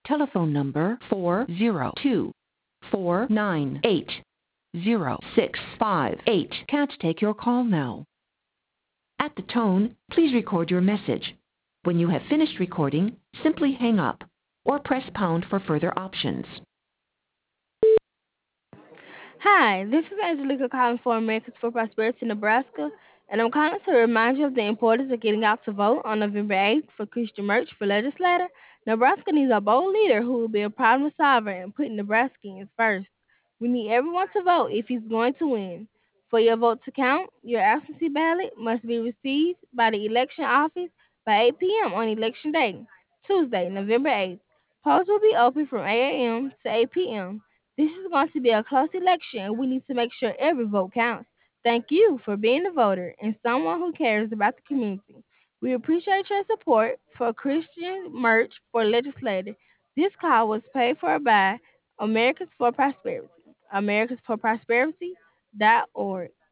telephone number 402-498-0658. Can't take your call now. At the tone, please record your message. When you have finished recording, simply hang up or press pound for further options. Hi, this is Angelica calling for Americans for Prosperity, Nebraska, and I'm calling to remind you of the importance of getting out to vote on November 8th for Christian Merch for legislator. Nebraska needs a bold leader who will be a problem solver and put Nebraskans first. We need everyone to vote if he's going to win. For your vote to count, your absentee ballot must be received by the election office by 8 p.m. on election day, Tuesday, November 8th. Polls will be open from 8 a.m. to 8 p.m. This is going to be a close election, and we need to make sure every vote counts. Thank you for being a voter and someone who cares about the community. We appreciate your support for Christian Merch for Legislator. This call was paid for by Americans for Prosperity. AmericasForProsperity.org.